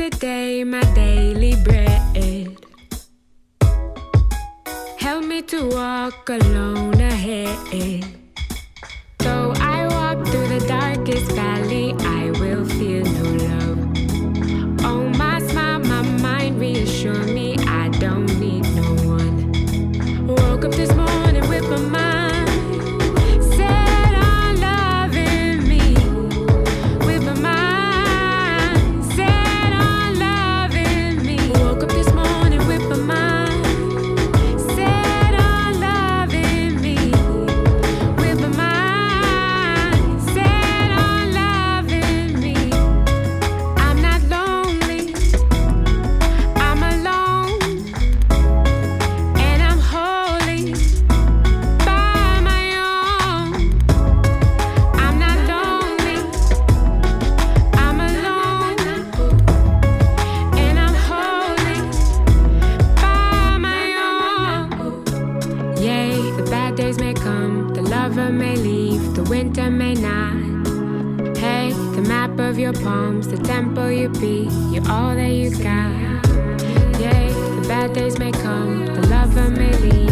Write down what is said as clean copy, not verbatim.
today my daily bread. Help me to walk alone ahead. Though I walk through the darkest valley, I will feel no love. Oh, my smile, my mind reassure me I don't need no one. Woke up this morning with my mind set on loving me. With my mind set on loving me. Woke up this morning with my mind set on loving me. With my mind set on loving me. I'm not lonely, I'm alone, and I'm holy by my own. I'm not lonely, I'm alone, and I'm holy by my own. Yea, the bad days may come, the lover may leave, the winter may not. Hey, the map of your palms, the tempo you be, you're all that you got. Yea, the bad days may come, the lover may leave,